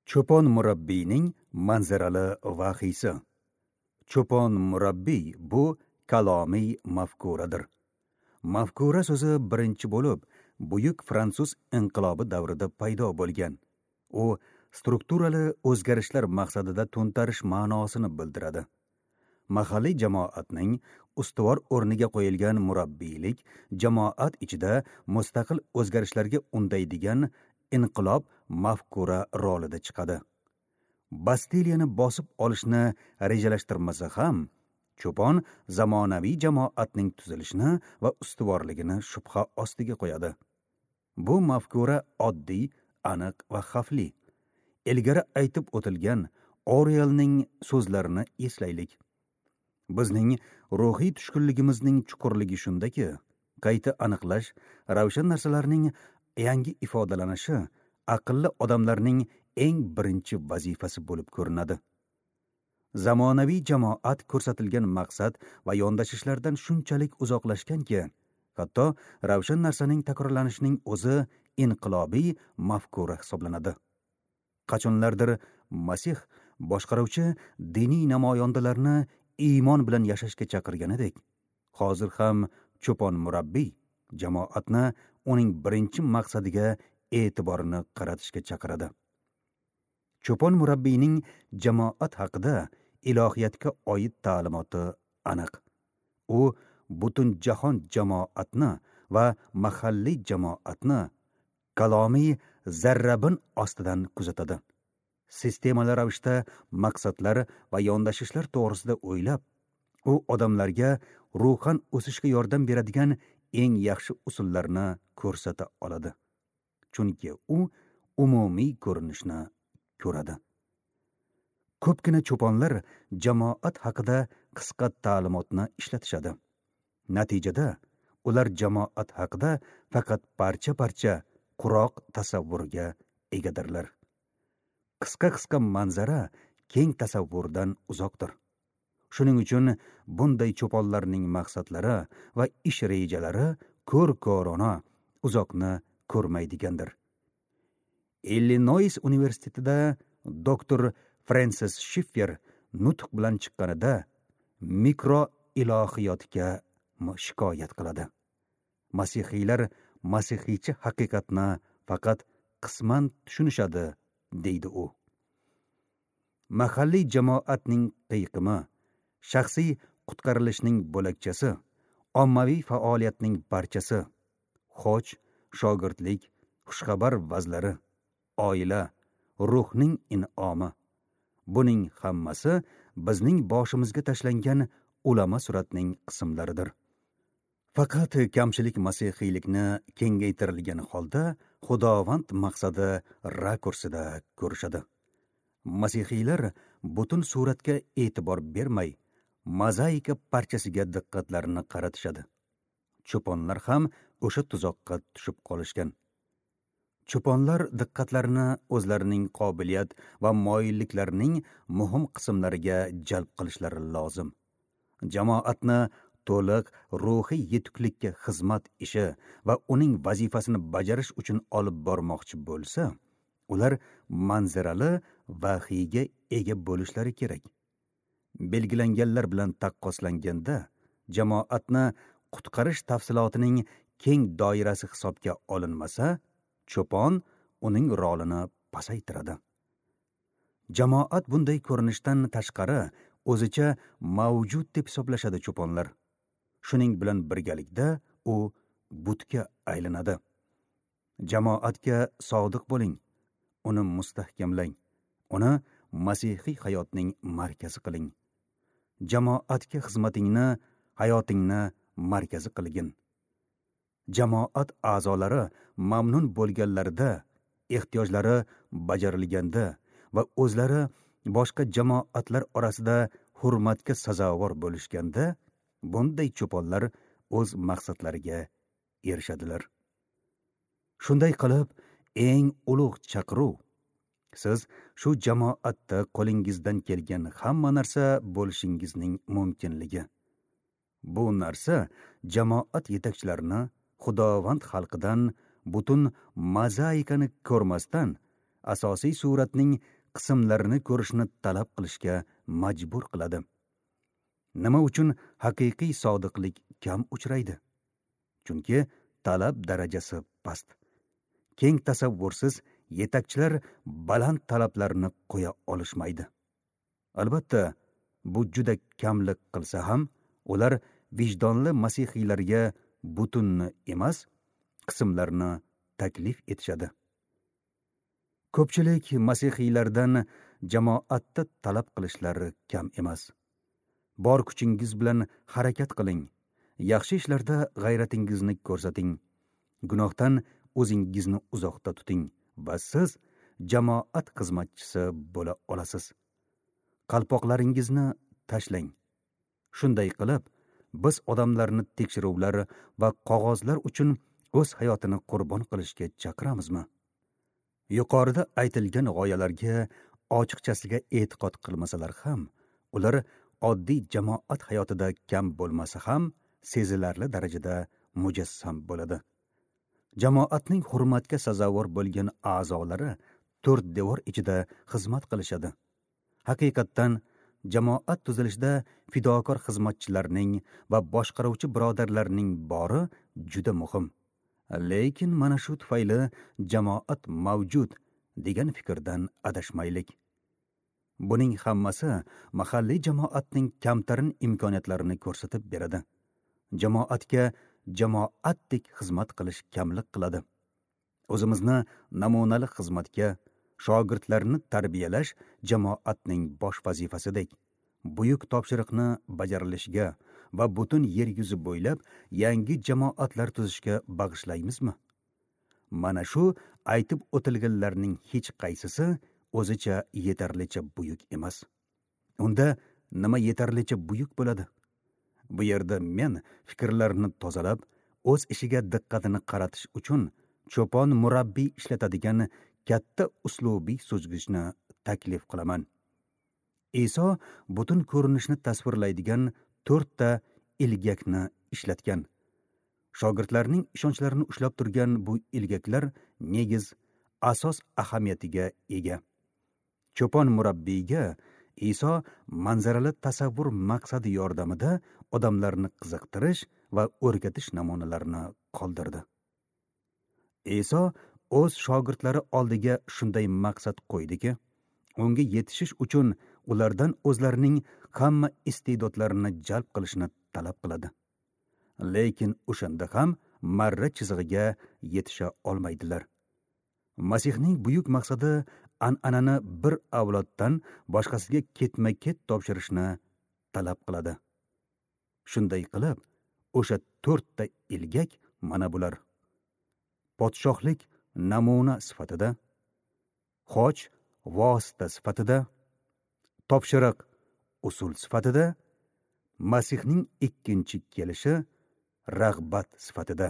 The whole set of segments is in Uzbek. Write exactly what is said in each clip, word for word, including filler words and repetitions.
Cho'pon murabbiyning manzarali vahiysi. Cho'pon murabbiy bu kalomiy mafkuradir. Mafkura so'zi birinchi bo'lib, buyuk fransuz inqilobi davrida paydo bo'lgan. U strukturali o'zgarishlar maqsadida to'ntarish ma'nosini bildiradi. Mahalliy jamoatning ustuvor o'rniga qo'yilgan murabbiylik jamoat ichida mustaqil o'zgarishlarga undaydigan inqilob mafkura rolida chiqadi. Bastiliyani bosib olishni rejalashtirmasa ham, Cho'pon zamonaviy jamoatning tuzilishini va ustuvorligini shubha ostiga qo'yadi. Bu mafkura oddiy, aniq va xavfli. Ilgari aytib o'tilgan Orwellning so'zlarini eslaylik. Bizning ruhiy tushkunligimizning chuqurligi shundaki, qayta aniqlash, ravshan narsalarning yangi ifodalanishi aqlli odamlarning eng birinchi vazifasi bo'lib ko'rinadi. Zamonaviy jamoat ko'rsatilgan maqsad va yondashishlardan shunchalik uzoqlashganki, hatto ravshan narsaning takrorlanishining o'zi inqilobiy mafkura hisoblanadi. Qachonlardir Masih boshqaruvchi diniy namoyandalarni iymon bilan yashashga chaqirganidek, hozir ham Cho'pon murabbiy jamoatni uning birinchi maqsadiga e'tiborini qaratishga chaqiradi. Cho'pon murabbiyning jamoat haqida ilohiyatga oid ta'limoti aniq. U butun jahon jamoatni va mahalliy jamoatni kalomiy zarrabin ostidan kuzatadi. Sistemali ravishda maqsadlar va yondashishlar to'g'risida o'ylab, u odamlarga ruhan o'sishga yordam beradigan eng yaxshi usullarni ko'rsata oladi. Chunki u umumiy ko'rinishni ko'radi. Ko'pgina cho'ponlar jamoat haqida qisqa ta'limotni ishlatishadi. Natijada ular jamoat haqida faqat parcha-parcha quroq tasavvurga egadirlar. Qisqa-qisqa manzara keng tasavvurdan uzoqdir. Shuning uchun bunday cho'ponlarning maqsadlari va ish rejalari ko'r-ko'rona, uzoqni ko'rmaydigandir. Illinois universitetida doktor Francis Schiffer nutq bilan chiqqanida mikro ilohiyotga shikoyat qiladi. Masihiylar masihiycha haqiqatni faqat qisman tushunishadi, deydi u. Mahalliy jamoatning qiyiqimi, shaxsiy qutqarilishning bo'lakchasi, ommaviy faoliyatning parchasi, xoch, shogirdlik, xushxabar vazlari, oila, ruhning in'omi. Buning hammasi bizning boshimizga tashlangan ulama suratning qismlaridir. Faqat kamchilik masihiylikni kengaytirilgan holda Xudovand maqsadi rakursida ko'rishadi. Masihiylar butun suratga e'tibor bermay, mozaika parchasiga diqqatlarini qaratishadi. Cho'ponlar ham o'sha tuzoqqa tushib qolishgan. Cho'ponlar diqqatlarini o'zlarining qobiliyat va moyilliklarining muhim qismlariga jalb qilishlari lozim. Jamoatni to'liq ruhiy yetuklikka xizmat ishi va uning vazifasini bajarish uchun olib bormoqchi bo'lsa, ular manzarali vahiyga ega bo'lishlari kerak. Belgilanganlar bilan taqqoslanganda, jamoatni qutqarish tafsilotining keng doirasi hisobga olinmasa, Cho'pon uning rolini pasaytiradi. Jamoat bunday ko'rinishdan tashqari o'zicha mavjud deb hisoblashadi cho'ponlar. Shuning bilan birgalikda u butga aylanadi. Jamoatga sodiq bo'ling, uni mustahkamlang, uni masihiy hayotning markazi qiling. Jamoatga xizmatingni, hayotingni markazi qilgin. Jamoat a'zolari mamnun bo'lganlarida, ehtiyojlari bajarilganda va o'zlari boshqa jamoatlar orasida hurmatga sazovor bo'lishganda, bunday cho'ponlar o'z maqsadlariga erishadilar. Shunday qilib, eng ulug' chaqiruv siz shu jamoatda qo'lingizdan kelgan hamma narsa bo'lishingizning mumkinligi. Bu narsa jamoat yetakchilarini Xudovand xalqidan butun mozaikani ko'rmasdan asosiy suratning qismlarini ko'rishni talab qilishga majbur qiladi. Nima uchun haqiqiy sodiqlik kam uchraydi? Chunki talab darajasi past. Keng tasavvursiz yetakchilar baland talablarni qo'ya olishmaydi. Albatta, bu juda kamlik qilsa ham, ular vijdonli masihiylarga butunni emas, qismlarni taklif etishadi. Ko'pchilik masihiylardan jamoatda talab qilishlari kam emas. Bor kuchingiz bilan harakat qiling. Yaxshi ishlarda g'ayratingizni ko'rsating. Gunohdan o'zingizni uzoqda tuting va siz jamoat xizmatchisi bo'la olasiz. Qalpoqlaringizni tashlang. Shunday qilib, biz odamlarni tekshiruvlar va qog'ozlar uchun o'z hayotini qurbon qilishga chaqiramizmi? Yuqorida aytilgan g'oyalarga ochiqchasiga e'tiqod qilmasalar ham, ular oddiy jamoat hayotida kam bo'lmasa ham sezilarli darajada mujassam bo'ladi. Jamoatning hurmatga sazovor bo'lgan a'zolari to'rt devor ichida xizmat qilishadi. Haqiqatdan jamoat tuzilishida fidokor xizmatchilarning va boshqaruvchi birodarlarning bori juda muhim. Lekin mana shu tufayli jamoat mavjud degan fikrdan adashmaylik. Buning hammasi mahalliy jamoatning kamtarin imkoniyatlarini ko'rsatib beradi. Jamoatga jamoatdek xizmat qilish kamlik qiladi. O'zimizni namunali xizmatga, shogirdlarni tarbiyalash jamoatning bosh vazifasidek buyuk topshiriqni bajarilishiga va butun yer yuzi bo'ylab yangi jamoatlar tuzishga bag'ishlaymizmi? Mana shu aytib o'tilganlarning hech qaysisi o'zicha yetarlicha buyuk emas. Unda nima yetarlicha buyuk bo'ladi? Bu yerda men fikrlarni tozalab, o'z ishiga diqqatini qaratish uchun cho'pon murabbiy ishlatadigan katta uslubiy so'zgichni taklif qilaman. Iso butun ko'rinishni tasvirlaydigan to'rtta ilgakni ishlatgan. Shogirdlarning ishonchlarini ushlab turgan bu ilgaklar negiz, asos ahamiyatiga ega. Cho'pon murabbiyga Iso manzarali tasavvur maqsadi yordamida odamlarni qiziqtirish va o'rgatish namunalarini qoldirdi. Iso o'z shogirdlari oldiga shunday maqsad qo'ydiki, unga yetishish uchun ulardan o'zlarining hamma iste'dodlarini jalb qilishni talab qiladi. Lekin o'shanda ham marra chizig'iga yetisha olmaydilar. Masihning buyuk maqsadi an'anani bir avloddan boshqasiga ketma-ket topshirishni talab qiladi. Shunday qilib, o'sha to'rtta ilgak mana bular: podshohlik namuna sifatida, xoch vosita sifatida, topshiriq usul sifatida, Masihning ikkinchi kelishi rag'bat sifatida.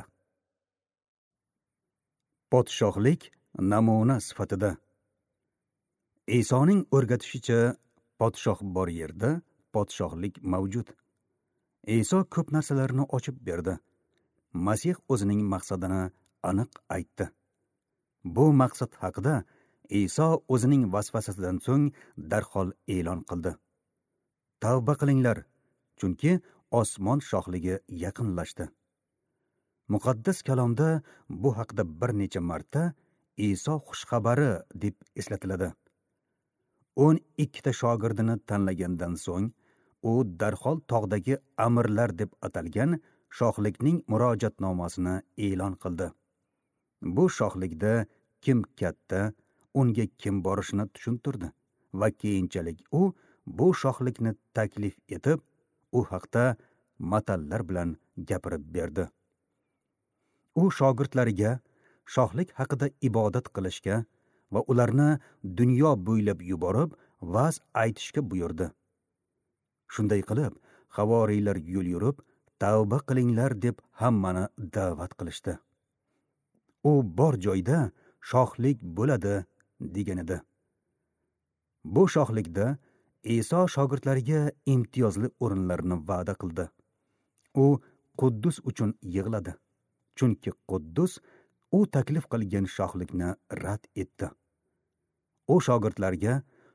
Podshohlik namuna sifatida. Isoning o'rgatishicha, podshoh bor yerda podshohlik mavjud. Iso ko'p narsalarni ochib berdi. Masih o'zining maqsadini aniq aytdi. Bu maqsad haqida Iso o'zining vasvasasidan so'ng darhol e'lon qildi. Tavba qilinglar, chunki osmon shohligi yaqinlashdi. Muqaddas kalomda bu haqida bir necha marta Iso xushxabari deb eslatiladi. o'n ikkita shogirdini tanlagandan so'ng, u darhol tog'dagi amirlar deb atalgan shohlikning murojaatnomasini e'lon qildi. Bu shohlikda kim katta, unga kim borishini tushuntirdi va keyinchalik u bu shohlikni taklif etib, u haqda matallar bilan gapirib berdi. U shogirdlariga shohlik haqida ibodat qilishga va ularni dunyo bo'ylab yuborib va'z aytishga buyurdi. Shunday qilib, havoriylar yo'l yurib, tavba qilinglar deb hammani da'vat qilishdi. U bor joyda shohlik bo'ladi degan edi. Bu shohlikda Iso shogirdlariga imtiyozli o'rinlarni va'da qildi. U Quddus uchun yig'ladi, chunki Quddus u taklif qilgan shohlikni rad etdi. U shogirdlarga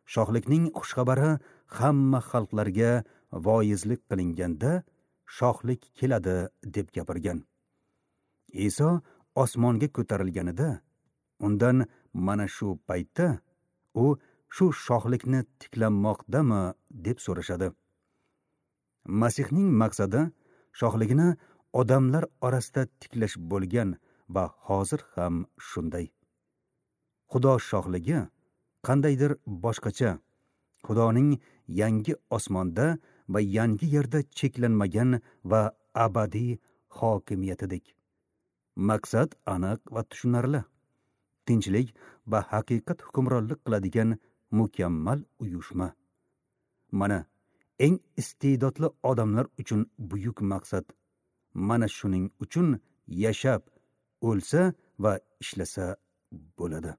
shohlikning xushxabari hamma xalqlarga voizlik qilinganda shohlik keladi deb gapirgan. Iso osmonga ko'tarilganida undan mana shu paytda u shu shohlikni tiklanmoqdami deb so'rashadi. Masihning maqsadi shohligini odamlar orasida tiklash bo'lgan va hozir ham shunday. Xudo shohligi qandaydir boshqacha, Xudoning yangi osmonda va yangi yerda cheklanmagan va abadiy hokimiyatidek. Maqsad aniq va tushunarli. Tinchlik va haqiqat hukmronlik qiladigan mukammal uyushma. Mana eng iste'dodli odamlar uchun buyuk maqsad. Mana shuning uchun yashab, o'lsa va ishlasa bo'ladi.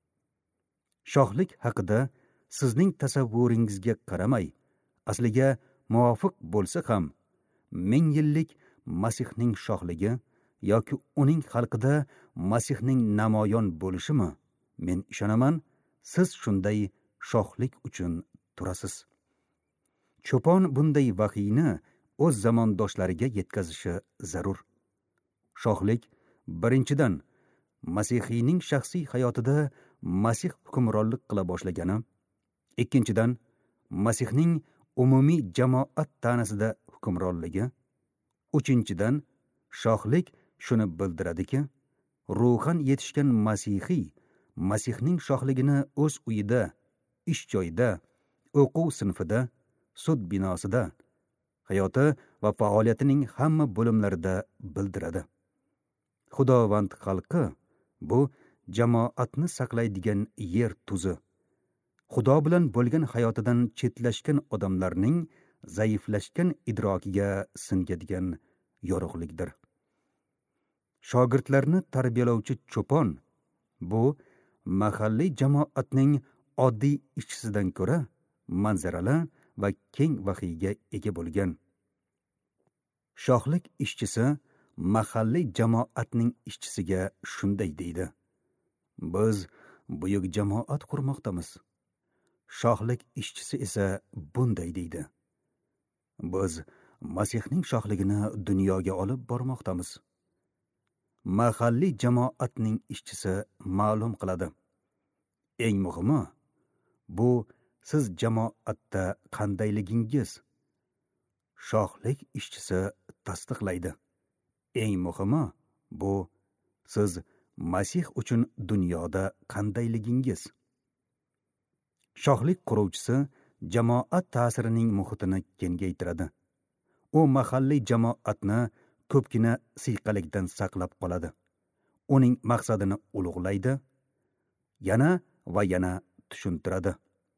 Shohlik haqida sizning tasavvuringizga qaramay, asliga muvofiq bo'lsa ham, ming yillik Masihning shohligi yoki uning xalqida Masihning namoyon bo'lishimi? Men ishonaman, siz shunday shohlik uchun turasiz. Cho'pon bunday vahiyni o'z zamondoshlariga yetkazishi zarur. Shohlik birinchidan Masihiyning shaxsiy hayotida Masih hukmronlik qila boshlagani, ikkinchidan Masihning umumiy jamoat tanasida hukmronligi, uchinchidan shohlik shuni bildiradiki, ruhan yetishgan Masihiy Masihning shohligini o'z uyida, ish joyida, o'quv sinfida, sud binosida, hayoti va faoliyatining hamma bo'limlarida bildiradi. Xudovand xalqi bu jamoatni saqlaydigan yer tuzi. Xudo bilan bo'lgan hayotidan chetlashgan odamlarning zaiflashgan idrokiga singadigan yorug'likdir. Shogirdlarni tarbiyalovchi cho'pon bu mahalliy jamoatning oddiy ishchisidan ko'ra manzarali va keng vahiyga ega bo'lgan. Shohlik ishchisi mahalliy jamoatning ishchisiga shunday deydi: biz buyuk jamoat qurmoqdamiz. Shohlik ishchisi esa bunday deydi: biz Masihning shohligini dunyoga olib bormoqdamiz. Mahalliy jamoatning ishchisi ma'lum qiladi. Eng muhimi, bu siz jamoatda qandayligingiz. Shohlik ishchisi tasdiqlaydi. Eng muhimi, bu siz Masih uchun dunyoda qandayligingiz. Shohlik quruvchisi jamoat ta'sirining muhitini kengaytiradi. U mahalliy jamoatni ko'pgina siyqalikdan saqlab qoladi. Uning maqsadini ulug'laydi, yana va yana tushuntiradi.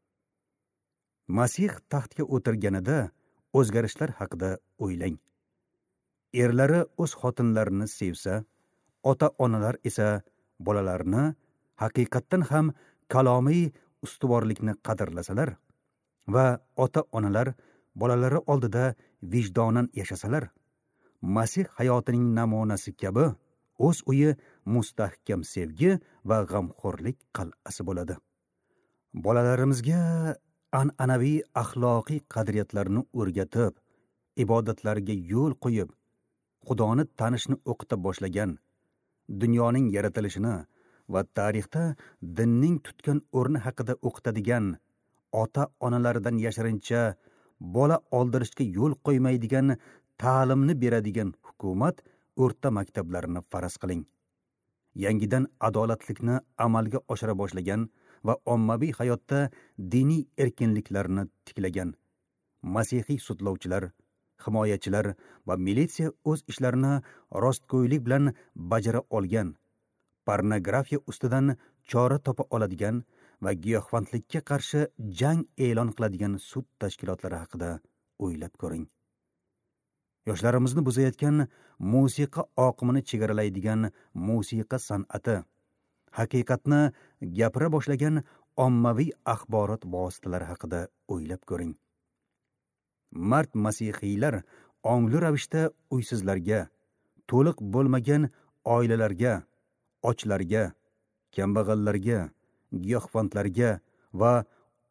Masih taxtga o'tirganida o'zgarishlar haqida o'ylang. Erlari o'z xotinlarini sevsa, ota-onalar esa bolalarini haqiqatdan ham kalomiy ustuvorlikni qadrlasalar va ota-onalar bolalari oldida vijdonan yashasalar, Masih hayotining namunasi kabi o'z uyi mustahkam sevgi va g'amxo'rlik qal'asi bo'ladi. Bolalarimizga an'anaviy axloqiy qadriyatlarni o'rgatib, ibodatlarga yo'l qo'yib, Xudoni tanishni o'qita boshlagan, dunyoning yaratilishini va tarixda dinning tutgan o'rni haqida o'qitadigan, ota-onalaridan yashirincha bola oldirishga yo'l qo'ymaydigan ta'limni beradigan hukumat o'rta maktablarini faraz qiling. Yangidan adolatlikni amalga oshira boshlagan va ommaviy hayotda diniy erkinliklarni tiklagan masihiy sudlovchilar, himoyachilar va militsiya o'z ishlarini rostgo'ylik bilan bajara olgan, pornografiya ustidan chora topa oladigan va giyohvandlikka qarshi jang e'lon qiladigan sud tashkilotlari haqida o'ylab ko'ring. Yoshlarimizni buzayotgan musiqa oqimini chegaralaydigan musiqa san'ati, haqiqatni gapira boshlagan ommaviy axborot vositalari haqida o'ylab ko'ring. Mard masihiylar ongli ravishda uysizlarga, to'liq bo'lmagan oilalarga, ochlarga, kambag'allarga, giyohvandlarga va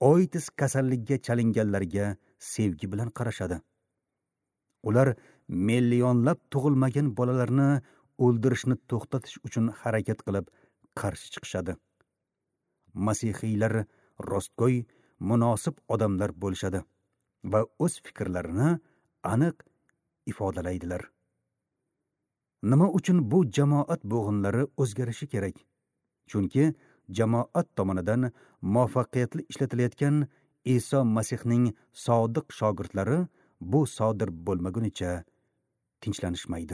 oitis kasallikka chalinganlarga sevgi bilan qarashadi. Ular millionlab tug'ilmagan bolalarni o'ldirishni to'xtatish uchun harakat qilib qarshi chiqishadi. Masihiylar rostgo'y, munosib odamlar bo'lishadi va o'z fikrlarini aniq ifodalaydilar. Nima uchun bu jamoat bo'g'inlari o'zgarishi kerak? Chunki jamoat tomonidan muvaffaqiyatli ishlatilayotgan Iso Masihning sodiq shogirdlari bu sodir bo'lmagunicha tinchlanishmaydi.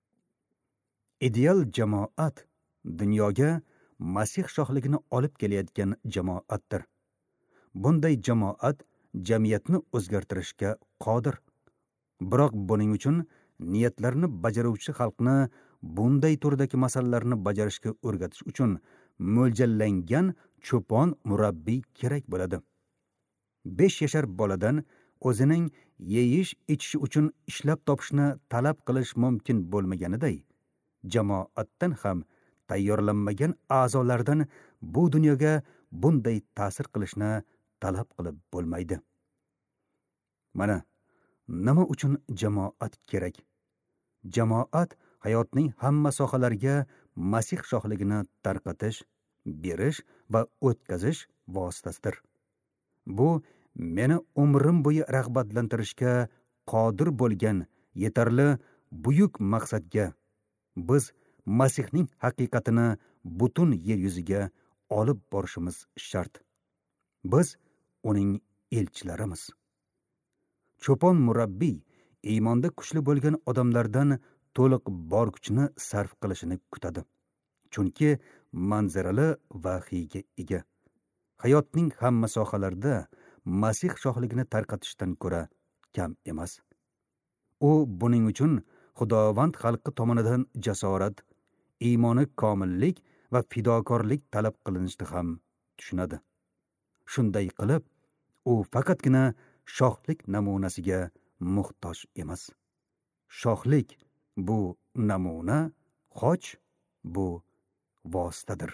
Ideal jamoat dunyoga Masih shohligini olib kelayotgan jamoatdir. Bunday jamoat jamiyatni o'zgartirishga qodir. Biroq buning uchun niyatlarni bajaruvchi xalqni bunday turdagi masalalarni bajarishga o'rgatish uchun mo'ljallangan cho'pon murabbiy kerak bo'ladi. besh yashar boladan o'zining yeyish ichishi uchun ishlab topishni talab qilish mumkin bo'lmaganiday, jamoatdan ham tayyorlanmagan a'zolardan bu dunyoga bunday ta'sir qilishni talab qilib bo'lmaydi. Mana nima uchun jamoat kerak? Jamoat hayotning hamma sohalariga Masih shohligini tarqatish, berish va o'tkazish vositasidir. Bu meni umrim bo'yi rag'batlantirishga qodir bo'lgan yetarli buyuk maqsadga, biz Masihning haqiqatini butun yer yuziga olib borishimiz shart. Biz uning elchilarimiz. Cho'pon murabbiy iymonda kuchli bo'lgan odamlardan to'liq bor kuchni sarf qilishini kutadi. Chunki manzarali vahiyga ega. Hayotning hamma sohalarida Masih shohligini tarqatishdan ko'ra kam emas. U buning uchun Xudovand xalqi tomonidan jasorat, iymoni komillik va fidokorlik talab qilinishini ham tushunadi. Shunday qilib, u faqatgina shohlik namunasiga muhtoj emas. Shohlik bu namuna, xoch bu vositadir.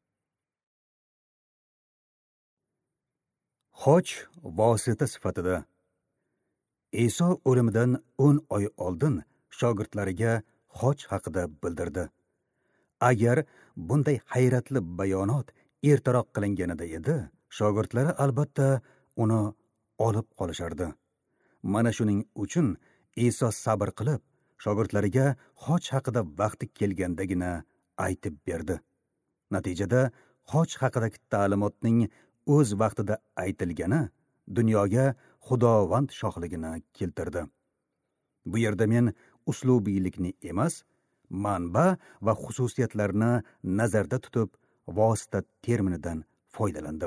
Xoch vosita sifatida Iso o'limidan o'n oy oldin shogirdlariga xoch haqida bildirdi. Agar bunday hayratli bayonot ertaroq qilinganida edi, shogirdlari albatta uni olib qolishardi. Mana shuning uchun Iso sabr qilib, shogirdlariga xoch haqida vaqti kelgandagina aytib berdi. Natijada xoch haqidagi ta'limotning o'z vaqtida aytilgani dunyoga Xudovand shohligini keltirdi. Bu yerda men uslubiylikni emas, manba va xususiyatlarni nazarda tutib, vosita terminidan foydalandim.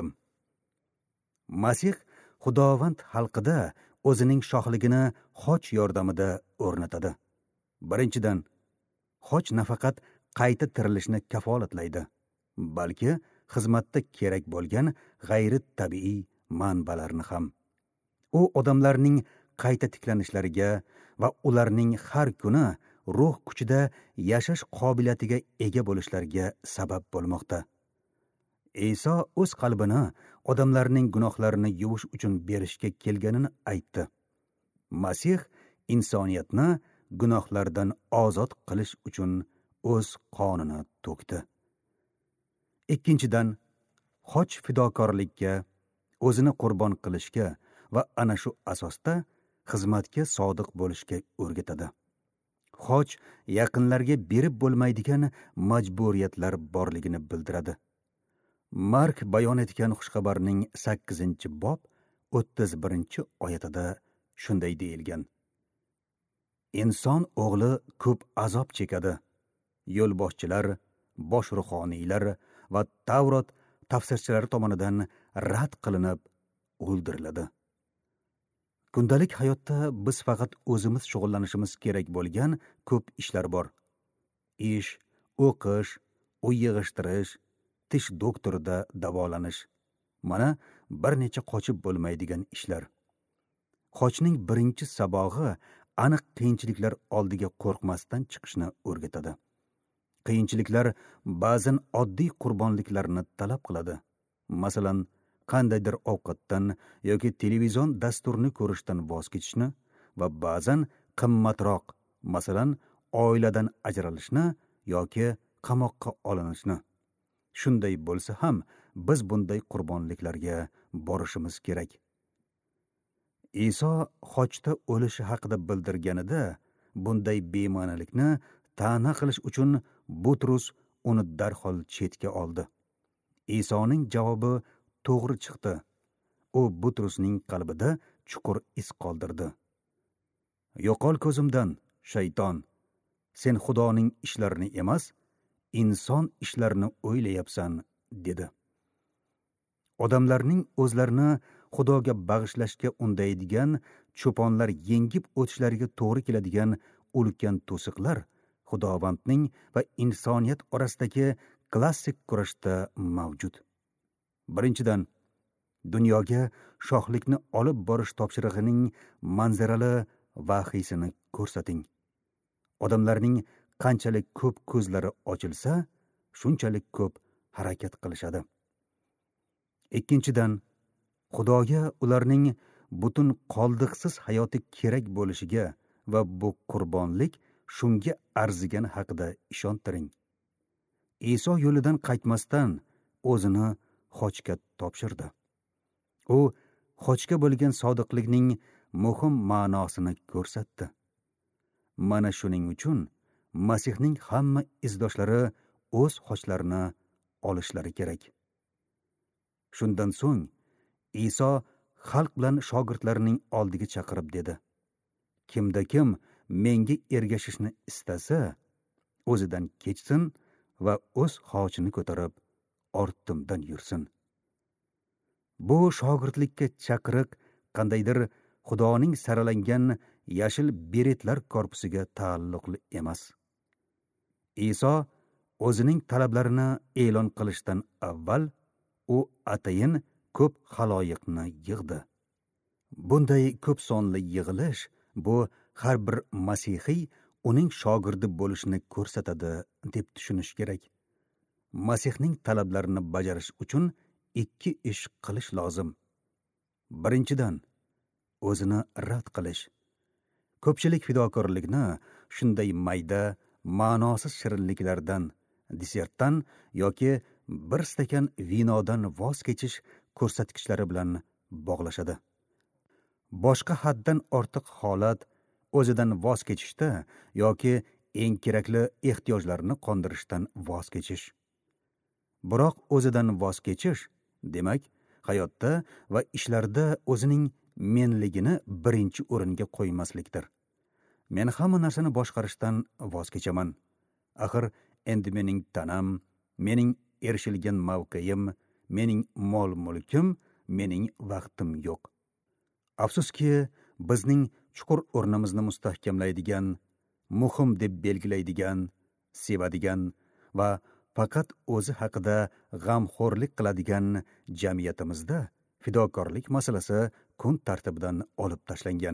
Masih Xudovand xalqida o'zining shohligini xoch yordamida o'rnatadi. Birinchidan, xoch nafaqat qayta tirilishni kafolatlaydi, balki xizmatda kerak bo'lgan g'ayri tabiiy manbalarni ham. U odamlarning qayta tiklanishlariga va ularning har kuni ruh kuchida yashash qobiliyatiga ega bo'lishlariga sabab bo'lmoqda. Iso o'z qalbini odamlarning gunohlarini yuvish uchun berishga kelganini aytdi. Masih insoniyatni gunohlardan ozod qilish uchun o'z qonini to'kdi. Ikkinchidan, xoch fidokorlikka, o'zini qurbon qilishga va ana shu asosda xizmatga sodiq bo'lishga o'rgatadi. Xoch yaqinlarga berib bo'lmaydigan majburiyatlar borligini bildiradi. Mark bayon etgan xushxabarning sakkizinchi bob o'ttiz birinchi oyatida shunday deyilgan: Inson o'g'li ko'p azob chekadi. Yo'lboshchilar, bosh ruhoniylar va Tavrot tafsirchilari tomonidan rad qilinib o'ldiriladi. Kundalik hayotda biz faqat o'zimiz shug'ullanishimiz kerak bo'lgan ko'p ishlar bor. Ish, o'qish, uy yig'ishtirish, tish doktorida davolanish. Mana bir necha qochib bo'lmaydigan ishlar. Qochning birinchi sabog'i aniq qiyinchiliklar oldiga qo'rqmasdan chiqishni o'rgatadi. Qiyinchiliklar ba'zan oddiy qurbonliklarni talab qiladi. Masalan, qandaydir ovqatdan yoki televizion dasturini ko'rishdan voz kechishni va ba'zan qimmatroq, masalan, oiladan ajralishni yoki qamoqqa olinishni. Shunday bo'lsa ham biz bunday qurbonliklarga borishimiz kerak. Iso xochda o'lishi haqida bildirganida bunday bema'nilikni ta'na qilish uchun Butrus uni darhol chetga oldi. Isoning javobi to'g'ri chiqdi. U Butrusning qalbida chuqur iz qoldirdi. "Yo'qol ko'zimdan, shayton. Sen Xudoning ishlarini emas, inson ishlarini o'ylayapsan", dedi. Odamlarning o'zlarini Xudoga bag'ishlashga undaydigan, cho'ponlar yengib o'tishlariga to'g'ri keladigan ulkan to'siqlar Xudovandning va insoniyat orasidagi klassik kurashda mavjud. Birinchidan, dunyoga shohlikni olib borish topshirig'ining manzarali vahiysini ko'rsating. Odamlarning qanchalik ko'p ko'zlari ochilsa, shunchalik ko'p harakat qilishadi. Ikkinchidan, Xudoga ularning butun qoldiqsiz hayoti kerak bo'lishiga va bu qurbonlik shunga arzigani haqida ishontiring. Iso yo'lidan qaytmasdan o'zini xochga topshirdi. U xochga bo'lgan sodiqlikning muhim ma'nosini ko'rsatdi. Mana shuning uchun Masihning hamma izdoshlari o'z xochlarini olishlari kerak. Shundan so'ng Iso xalq bilan shogirdlarining oldiga chaqirib dedi: "Kimda kim menga ergashishni istasa, o'zidan kechsin va o'z xochini ko'tarib ortimdan yursin." Bu shogirdlikka chaqiriq qandaydir Xudoning saralangan yashil beretlar korpusiga taalluqli emas. Iso o'zining talablarini e'lon qilishdan avval u atayin ko'p xaloyiqni yig'di. Bunday ko'p sonli yig'ilish bu har bir masihiy uning shogirdi bo'lishini ko'rsatadi deb tushunish kerak. Masihning talablarini bajarish uchun ikki ish qilish lozim. Birinchidan, o'zini rad qilish. Ko'pchilik fidokorlikni shunday mayda, ma'nosiz shirinliklardan, desertdan yoki bir stakan vinodan voz kechish ko'rsatkichlari bilan bog'lashadi. Boshqa haddan ortiq holat o'zidan voz kechishda yoki eng kerakli ehtiyojlarni qondirishdan voz kechish. Biroq o'zidan voz kechish demak, hayotda va ishlarda o'zining menligini birinchi o'ringa qo'ymaslikdir. Men hamma narsani boshqarishdan voz kechaman. Axir endi mening tanam, mening erishilgan mavqeim, mening mol-mulkim, mening vaqtim yo'q. Afsuski, bizning chuqur o'rnimizni mustahkamlaydigan, muhim deb belgilaydigan, sevadigan va faqat o'zi haqida g'amxo'rlik qiladigan jamiyatimizda fidokorlik masalasi kun tartibidan olib tashlangan.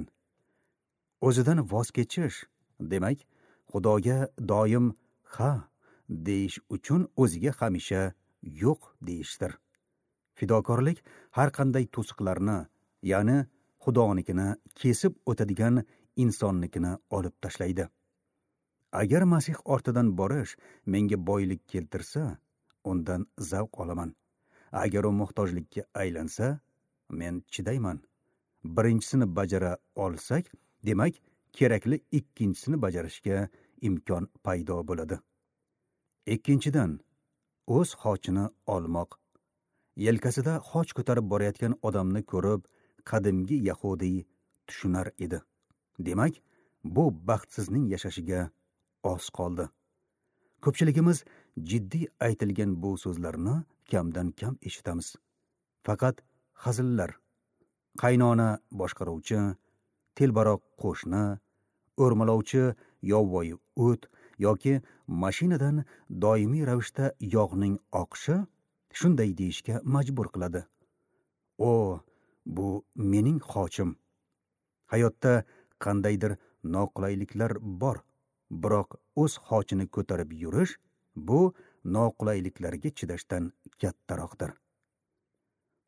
O'zidan voz kechish demak, Xudoga doim ha deyish uchun o'ziga hamisha yo'q deyishdir. Fidokorlik har qanday to'siqlarni, ya'ni Xudonikini kesib o'tadigan insonnikini olib tashlaydi. Agar Masih ortidan borish menga boylik keltirsa, undan zavq olaman. Agar u muhtojlikka aylansa, men chidayman. Birinchisini bajara olsak, demak, kerakli ikkinchisini bajarishga imkon paydo bo'ladi. Ikkinchidan, o'z xochini olmoq. Yelkasida xoch ko'tarib borayotgan odamni ko'rib, qadimgi yahudiy tushunar edi. Demak, bu baxtsizning yashashiga oz qoldi. Ko'pchiligimiz jiddiy aytilgan bu so'zlarni kamdan kam eshitamiz. Faqat hazillar, qaynona boshqaruvchi, telbaroq qo'shni, o'rmalovchi yovvoyi o't yoki mashinadan doimiy ravishda yog'ning oqishi shunday deyishga majbur qiladi. O, bu mening xochim. Hayotda qandaydir noqulayliklar bor, biroq o'z xochini ko'tarib yurish bu noqulayliklarga chidashdan kattaroqdir.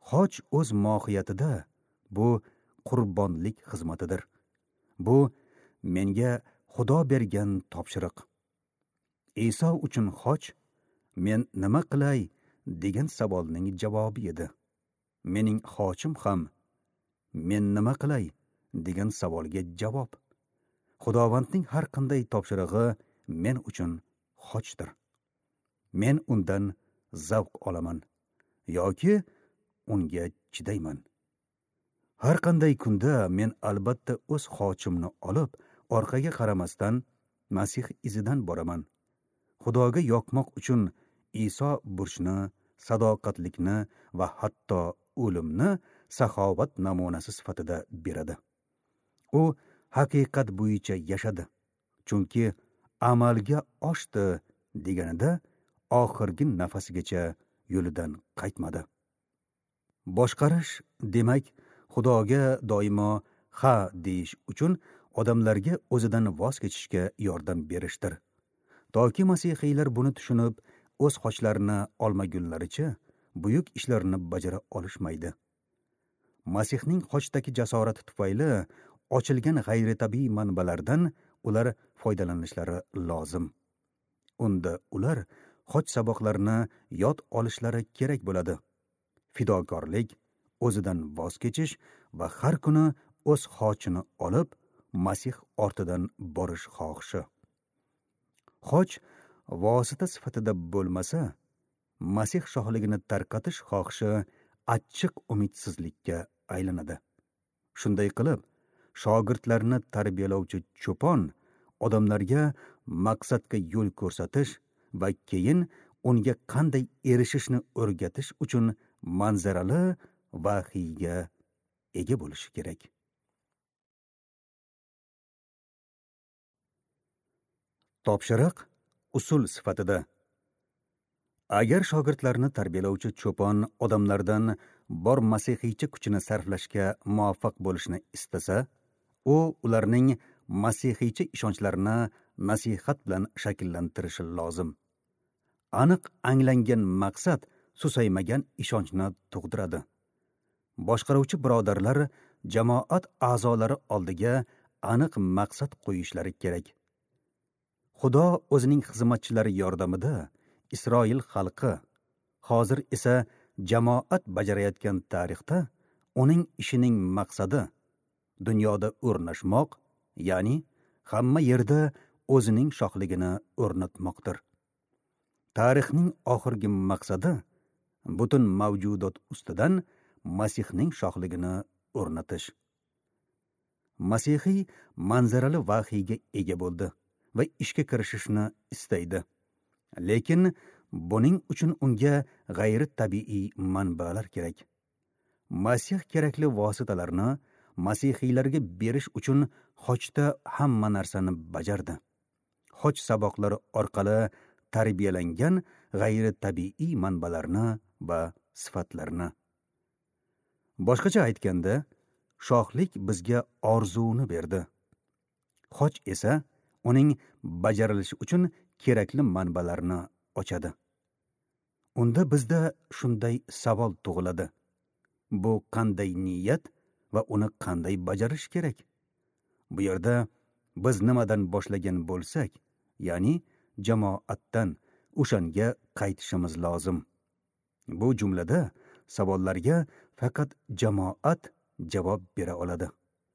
Hoj o'z mohiyatida bu qurbonlik xizmatidir. Bu menga Xudo bergan topshiriq. Iso uchun hoj men nima qilay degan savolning javobi edi. Mening hojim ham men nima qilay degan savolga javob. Xudovandning har qanday topshirig'i men uchun hojdir. Men undan zavq olaman yoki unga chidayman. Har qanday kunda men albatta o'z hojimni olib, orqaga qaramasdan Masih izidan boraman. Xudoga yoqmoq uchun Iso burchni, sadoqatlikni va hatto o'limni saxovat namunasi sifatida beradi. U haqiqat bo'yicha yashadi. Chunki amalga oshdi deganida oxirgi nafasigacha yo'lidan qaytmadi. Boshqarish demak Xudoga doimo ha deyish uchun odamlarga o'zidan voz kechishga yordam berishdir. Toki masihiylar buni tushunib, o'z hojlarini olmagunlaricha buyuk ishlarni bajara olishmaydi. Masihning hojdagi jasorati tufayli ochilgan g'ayritabiiy manbalardan ular foydalanishlari lozim. Unda ular hoj saboqlarini yod olishlari kerak bo'ladi. Fidokorlik, o'zidan voz kechish va har kuni o'z hojini olib, Masih ortidan borish xohishi. Hoj vosita sifatida bo'lmasa, Masih shohligini tarqatish xohishi achchiq umidsizlikka aylanadi. Shunday qilib, shogirdlarni tarbiyalovchi cho'pon odamlarga maqsadga yo'l ko'rsatish va keyin unga qanday erishishni o'rgatish uchun manzarali vahiyga ega bo'lishi kerak. Topshiriq usul sifatida. Agar shogirdlarni tarbiyalovchi cho'pon odamlardan bor masihiycha kuchini sarflashga muvaffaq bo'lishni istasa, u ularning masihiycha ishonchlarini nasihat bilan shakllantirishi lozim. Aniq anglangan maqsad susaymagan ishonchni tug'diradi. Boshqaruvchi birodarlar jamoat a'zolari oldiga aniq maqsad qo'yishlari kerak. Xudo o'zining xizmatchilari yordamida Isroil xalqi, hozir esa jamoat bajarayotgan tarixda uning ishining maqsadi dunyoda o'rnashmoq, ya'ni hamma yerda o'zining shohligini o'rnatmoqdir. Tarixning oxirgi maqsadi butun mavjudot ustidan Masihning shohligini o'rnatish. Masihiy manzarali vahiyga ega bo'ldi va ishga kirishishni istaydi. Lekin buning uchun unga g'ayri tabiiy manbalar kerak. Masih kerakli vositalarni masihiylarga berish uchun hojda hamma narsani bajardi. Hoj saboqlari orqali tarbiyalangan g'ayri tabiiy manbalarni va sifatlarni. Boshqacha aytganda, shohlik bizga orzuni berdi. Hoj esa uning bajarilishi uchun kerakli manbalarni ochadi. Unda bizda shunday savol tug'iladi. Bu qanday niyat va uni qanday bajarish kerak? Bu yerda biz nimadan boshlagan bo'lsak, ya'ni jamoatdan o'shanga qaytishimiz lozim. Bu jumlada savollarga faqat jamoat javob bera oladi.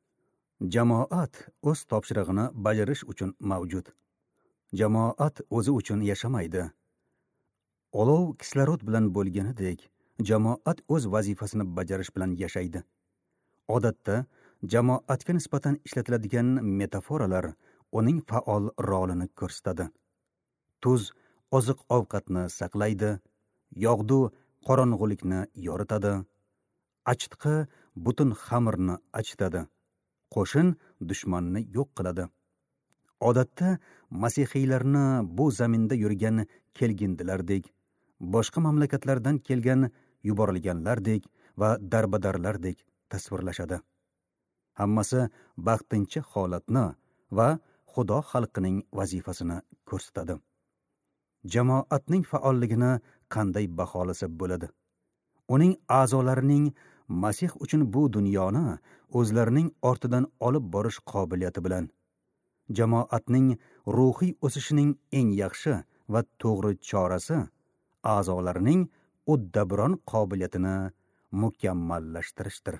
Jamoat o'z topshirig'ini bajarish uchun mavjud. Jamoat o'zi uchun yashamaydi. Olov kislorod bilan bo'lganidek, jamoat o'z vazifasini bajarish bilan yashaydi. Odatda jamoatga nisbatan ishlatiladigan metaforalar uning faol rolini ko'rsatadi. Tuz oziq-ovqatni saqlaydi, yog'du qorong'ulikni yoritadi, achitqi butun xamirni achitadi, qo'shin dushmanni yo'q qiladi. Odatda masihiylarni bu zaminda yurgan kelgindilardek, boshqa mamlakatlardan kelgan yuborilganlardek va darbadarlardek tasvirlashadi. Hammasi vaqtincha holatni va Xudo xalqining vazifasini ko'rsatadi. Jamoatning faolligini qanday baholasa bo'ladi? uning a'zolarining Masih uchun bu dunyoni o'zlarining ortidan olib borish qobiliyati bilan jamoatning ruhiy o'sishining eng yaxshi va to'g'ri chorasi a'zolarining uddaburon qobiliyatini mukammallashtirishdir.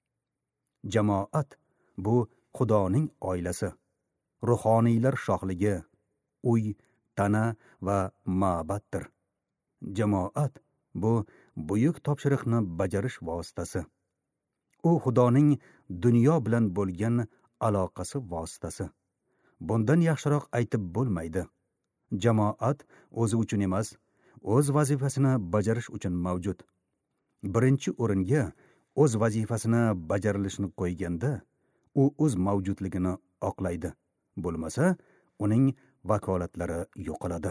Jamoat bu Xudoning oilasi, ruhoniylar shohligi, uy, tana va ma'batdir. Jamoat bu buyuk topshiriqni bajarish vositasi. U Xudoning dunyo bilan bo'lgan aloqasi vositasi. Bundan yaxshiroq aytib bo'lmaydi. Jamoat o'zi uchun emas, o'z vazifasini bajarish uchun mavjud. Birinchi o'ringa o'z vazifasini bajarilishini qo'yganda, u o'z mavjudligini oqlaydi. Bo'lmasa, uning vakolatlari yo'qoladi.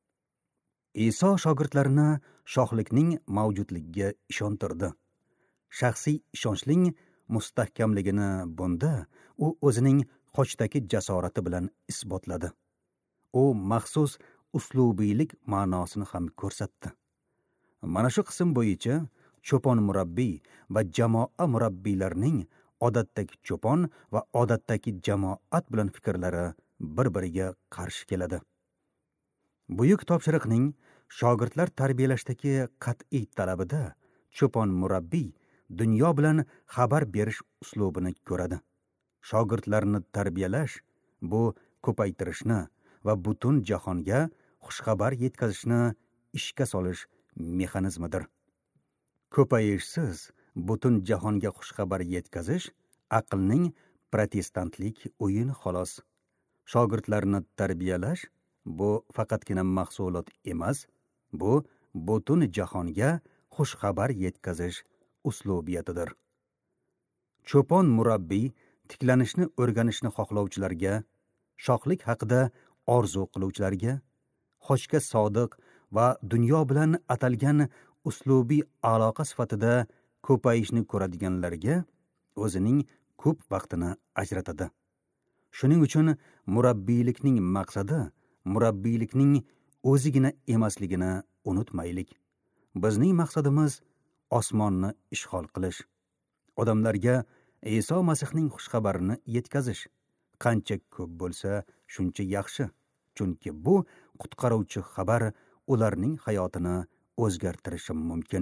Iso shogirdlarini shohlikning mavjudligiga ishontirdi. Shaxsiy ishonchning mustahkamligini bunda u o'zining qochdagi jasorati bilan isbotladi. U maxsus uslubiylik ma'nosini ham ko'rsatdi. Mana shu qism bo'yicha cho'pon murabbiy va jamoa murabbiylarining odatdagi cho'pon va odatdagi jamoat bilan fikrlari bir-biriga qarshi keladi. Buyuk topshiriqning shogirdlar tarbiyalashdagi qat'iy talabida cho'pon murabbiy dunyo bilan xabar berish uslubini ko'radi. Shogirdlarni tarbiyalash bu ko'paytirishni va butun jahonga xushxabar yetkazishni ishga solish mexanizmidir. Ko'payishsiz butun jahonga xushxabar yetkazish aqlning protestantlik o'yini xolos. Shogirdlarni tarbiyalash bu faqatgina mahsulot emas, bu butun jahonga xushxabar yetkazish uslubiyatidir. Cho'pon murabbiy tiklanishni o'rganishni xohlovchilarga, shohlik haqida orzu qiluvchilarga, xochga sodiq va dunyo bilan atalgan uslubiy aloqa sifatida ko'payishni ko'radiganlarga o'zining ko'p vaqtini ajratadi. Shuning uchun murabbiylikning maqsadi murabbiylikning o'zigina emasligini unutmaylik. Bizning maqsadimiz osmonni ishg'ol qilish. Odamlarga Iso Masihning xushxabarini yetkazish. Qancha ko'p bo'lsa, shuncha yaxshi. Chunki bu qutqaruvchi xabar ularning hayotini o'zgartirishi mumkin.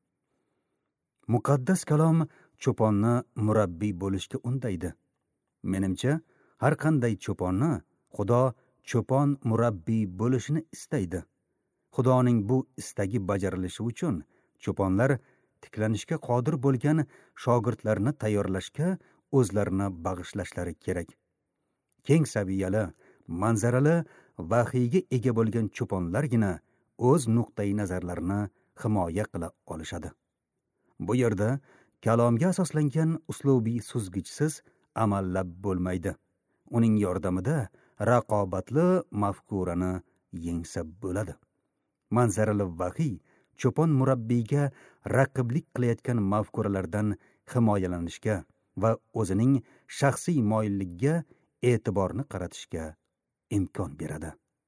Muqaddas kalom cho'ponni murabbiy bo'lishga undaydi. Menimcha, har qanday cho'ponni Xudo cho'pon murabbiy bo'lishini istaydi. Xudoning bu istagi bajarilishi uchun cho'ponlar tiklanishga qodir bo'lgan shogirdlarni tayyorlashga o'zlarini bag'ishlashlari kerak. Keng saviyali, manzarali vahiyga ega bo'lgan cho'ponlargina o'z nuqtai nazarlarini himoya qila olishadi. Bu yerda kalomga asoslangan uslubiy suzgichsiz amallab bo'lmaydi. Uning yordamida raqobatli mafkurani yengsa bo'ladi. Manzarali vahiy cho'pon murabbiyga raqiblik qilayotgan mafkuralardan himoyalanishga va o'zining shaxsiy moyilligiga e'tiborni qaratishga imkon beradi.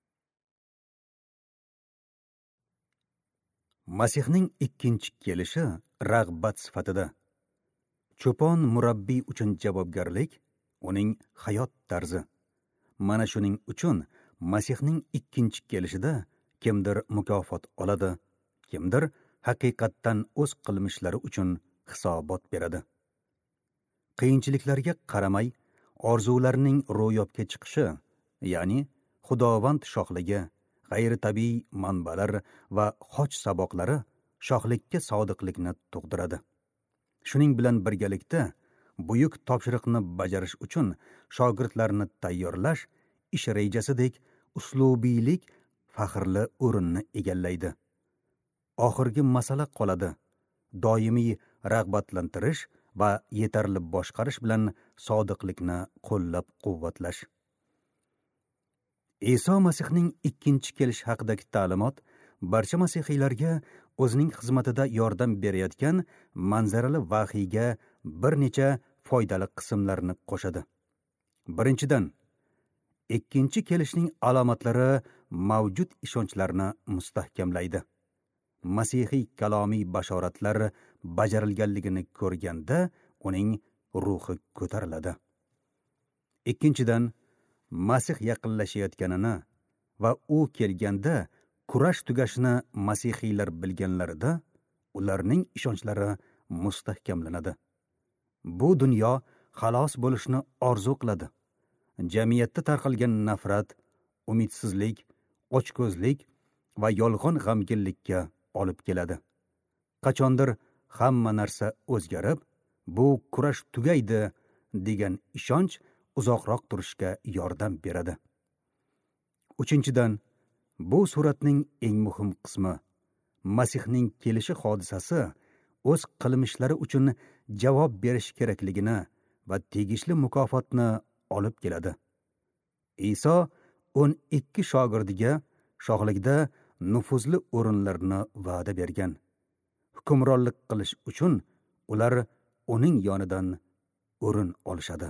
Masihning ikkinchi kelishi rag'bat sifatida. Cho'pon murabbiy uchun javobgarlik uning hayot tarzi. Mana shuning uchun Masihning ikkinchi kelishida kimdir mukofot oladi, kimdir haqiqatdan o'z qilmishlari uchun hisobot beradi. Qiyinchiliklarga qaramay, orzularining ro'yobga chiqishi, ya'ni xudovand shohligi, g'ayritabiiy manbalar va xoch saboqlari shohlikka sodiqlikni tug'diradi. Shuning bilan birgalikda buyuk topshiriqni bajarish uchun shogirdlarni tayyorlash ish rejasidek uslubiylik faxrli o'rinni egallaydi. Oxirgi masala qoladi. Doimiy rag'batlantirish va yetarli boshqarish bilan sodiqlikni qo'llab-quvvatlash. Iso Masihning ikkinchi kelish haqidagi ta'limot barcha masihiylarga o'zining xizmatida yordam berayotgan manzarali vahiyga bir necha foydali qismlarni qo'shadi. Birinchidan, ikkinchi kelishning alomatlari mavjud ishonchlarni mustahkamlaydi. masihiy kalomiy bashoratlar bajarilganligini ko'rganda uning ruhi ko'tariladi. Ikkinchidan, Masih yaqinlashayotganini va u kelganda kurash tugashini masihiylar bilganlarida ularning ishonchlari mustahkamlanadi. Bu dunyo xalos bo'lishni orzu qiladi. Jamiyatda tarqalgan nafrat, umidsizlik, ochko'zlik va yolg'on g'amginlikka olib keladi. Qachondir hamma narsa o'zgarib, bu kurash tugaydi degan ishonch uzoqroq turishga yordam beradi. Uchinchidan, bu suratning eng muhim qismi Masihning kelishi hodisasi o'z qilmishlari uchun javob berish kerakligini va tegishli mukofotni olib keladi. Iso o'n ikki shogirdiga shohlikda nufuzli o'rinlarni va'da bergan. Hukmronlik qilish uchun ular uning yonidan o'rin olishadi.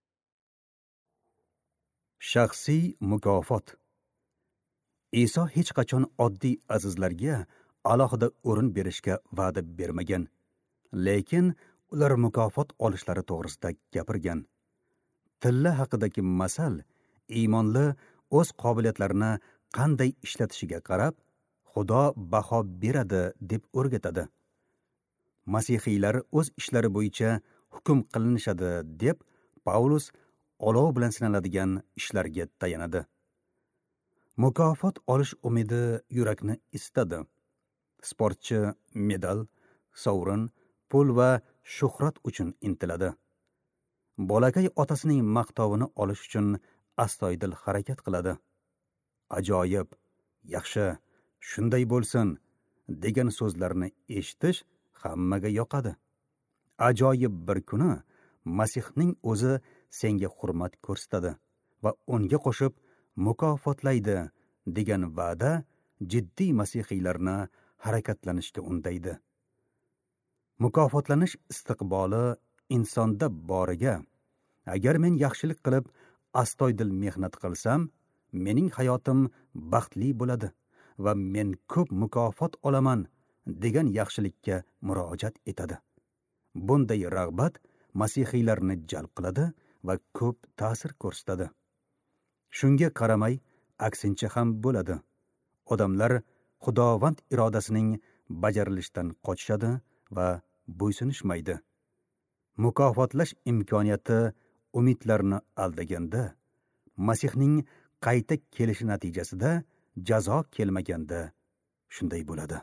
Shaxsiy mukofot. Iso hech qachon oddiy azizlarga alohida o'rin berishga va'da bermagan, lekin ular mukofot olishlari to'g'risida gapirgan. Tilla haqidagi masal iymonli o'z qobiliyatlarini qanday ishlatishiga qarab, Xudo baho beradi deb o'rgatadi. Masihiylar o'z ishlari bo'yicha hukm qilinishadi deb Paulus olov bilan sinaladigan ishlarga tayanadi. Mukofot olish umidi yurakni isitadi. Sportchi medal, sovrin, pul va shuhrat uchun intiladi. Bolakay otasining maqtovini olish uchun astoydil harakat qiladi. Ajoyib, yaxshi, shunday bo'lsin degan so'zlarni eshitish hammaga yoqadi. Ajoyib bir kuni Masihning o'zi senga hurmat ko'rsatadi va unga qo'shib mukofotlaydi degan va'da jiddiy masihiylarni harakatlanishga undaydi. Mukofotlanish istiqboli insonda boriga, agar men yaxshilik qilib astoydil mehnat qilsam, mening hayotim baxtli bo'ladi va men ko'p mukofot olaman degan yaxshilikka murojaat etadi. Bunday rag'bat masihiylarni jalb qiladi va ko'p ta'sir ko'rsatadi. Shunga qaramay, aksincha ham bo'ladi. Odamlar Xudovand irodasining bajarilishidan qochishadi va bo'ysunishmaydi. Mukofotlash imkoniyati umidlarni aldaganda, Masihning qayta kelishi natijasida jazo kelmaganda shunday bo'ladi.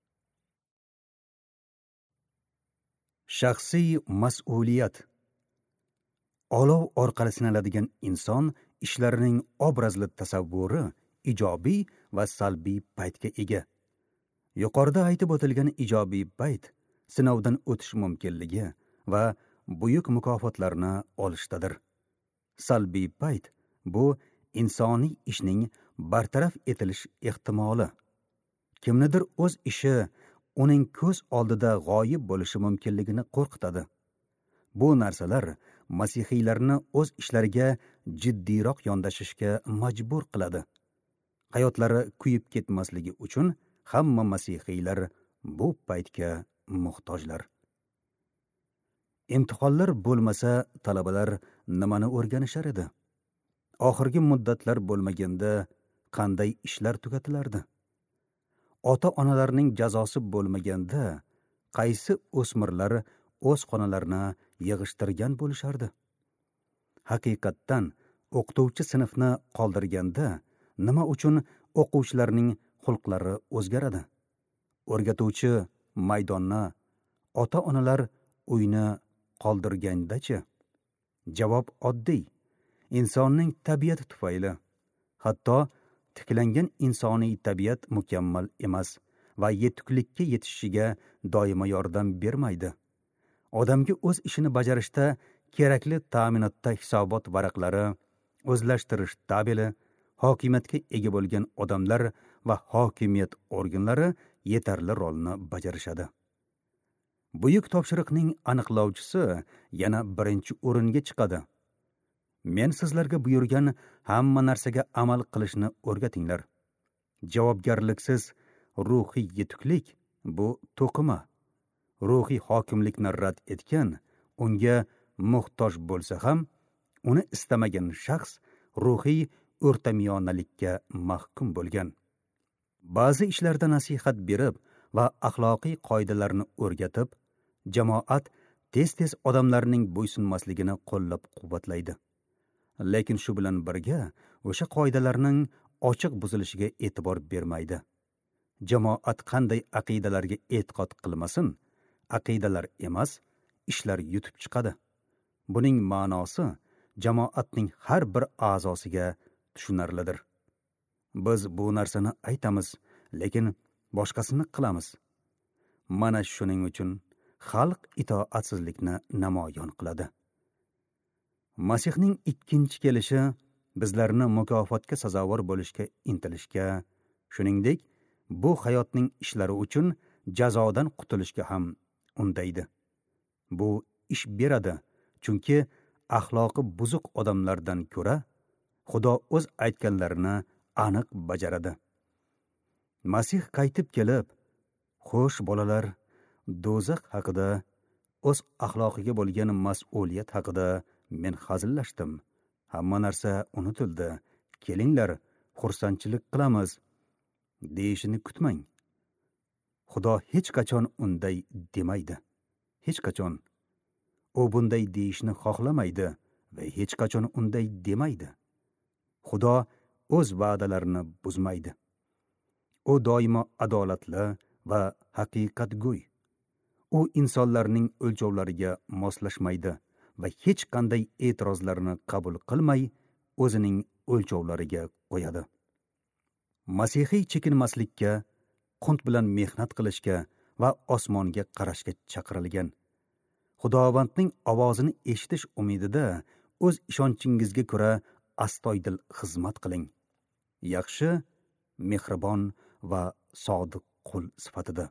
Shaxsiy mas'uliyat. Olov orqali sinaladigan inson ishlarining obrazli tasavvuri ijobiy va salbiy paytga ega. Yuqorida aytib o'tilgan ijobiy payt sinovdan o'tish mumkinligi va buyuk mukofotlarni olishdadir. Salbiy payt bu insoniy ishning bartaraf etilish ehtimoli. Kimnidir o'z ishi uning ko'z oldida g'oyib bo'lishi mumkinligini qo'rqitadi. Bu narsalar masihiylarni o'z ishlariga jiddiyroq yondashishga majbur qiladi. Hayotlari kuyib ketmasligi uchun hamma masihiylar bu paytga muhtojlar. Imtihonlar bo'lmasa, talabalar nimani o'rganishar edi? Oxirgi muddatlar bo'lmaganda qanday ishlar tugatilardi? Ota-onalarning jazosi bo'lmaganda qaysi o'smirlar o'z xonalarini yig'ishtirgan bo'lishardi? Haqiqatdan o'qituvchi sinfni qoldirganda nima uchun o'quvchilarning xulqlari o'zgaradi? O'rgatuvchi maydonni, ota-onalar uyni qoldirgandachi? Javob oddiy. Insonning tabiati tufayli. Hatto tiklangan insoniy tabiat mukammal emas va yetuklikka yetishiga doimo yordam bermaydi. Odamga o'z ishini bajarishda kerakli ta'minotda hisobot varaqlari, o'zlashtirish tabeli, hokimiyatga ega bo'lgan odamlar va hokimiyat organlari yetarli rolni bajarishadi. Buyuk topshiriqning aniqlovchisi yana birinchi o'ringa chiqadi. Men sizlarga buyurgan hamma narsaga amal qilishni o'rgatinglar. Javobgarliksiz ruhiy yetuklik bu to'qima. Ruhiy hokimlikni rad etgan, unga muhtoj bo'lsa ham, uni istamagan shaxs ruhiy o'rtamiyonalikka mahkum bo'lgan. Ba'zi ishlarda nasihat berib va axloqiy qoidalarni o'rgatib, jamoat tez-tez odamlarning bo'ysunmasligini qo'llab-quvvatlaydi. Lekin shu bilan birga o'sha qoidalarning ochiq buzilishiga e'tibor bermaydi. Jamoat qanday aqidalarga e'tiqod qilmasin, aqidalar emas, ishlar yutib chiqadi. Buning ma'nosi jamoatning har bir a'zosiga tushunarlidir. Biz bu narsani aytamiz, lekin boshqasini qilamiz. Mana shuning uchun xalq itoatsizlikni namoyon qiladi. Masihning ikkinchi kelishi bizlarni mukofotga sazovor bo'lishga intilishga, shuningdek, bu hayotning ishlari uchun jazodan qutulishga ham undaydi. Bu ish beradi, chunki axloqi buzuq odamlardan ko'ra Xudo o'z aytganlarini aniq bajaradi. Masih qaytib kelib, xo'sh bolalar, do'zax haqida, o'z axloqiga bo'lgan mas'uliyat haqida men hazillashdim. Hamma narsa unutildi. Kelinglar, xursandchilik qilamiz deyishini kutmang. Xudo hech qachon unday demaydi. Hech qachon. U bunday deyishni xohlamaydi va hech qachon unday demaydi. Xudo o'z va'dalarini buzmaydi. U doimo adolatli va haqiqatgo'y. U insonlarning o'lchovlariga moslashmaydi va hech qanday e'tirozlarni qabul qilmay, o'zining o'lchovlariga qo'yadi. Masihiy chekinmaslikka, qunt bilan mehnat qilishga va osmonga qarashga chaqirilgan. Xudovandning ovozini eshitish umidida o'z ishonchingizga ko'ra astoydil xizmat qiling. Yaxshi, mehribon va sodiq qul sifatida.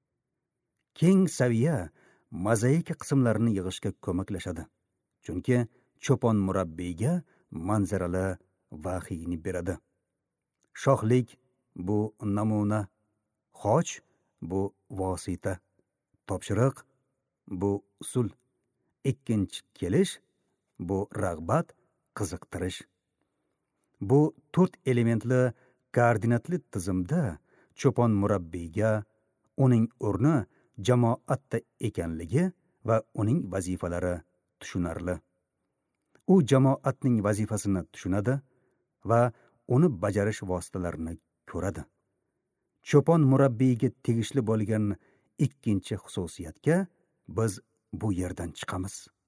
Keng saviya mozaika qismlarini yig'ishga ko'maklashadi. Chunki cho'pon murabbiyga manzarali vahiyni beradi. Shohlik bu namuna, xoch bu vosita, topshiriq bu usul, ikkinchi kelish bu rag'bat, qiziqtirish. Bu to'rt elementli koordinatli tizimda cho'pon murabbiyga uning o'rni jamoatda ekanligi va uning vazifalari tushunarli. U jamoatning vazifasini tushunadi va uni bajarish vositalarini ko'radi. Cho'pon murabbiyga tegishli bo'lgan ikkinchi xususiyatga biz bu yerdan chiqamiz.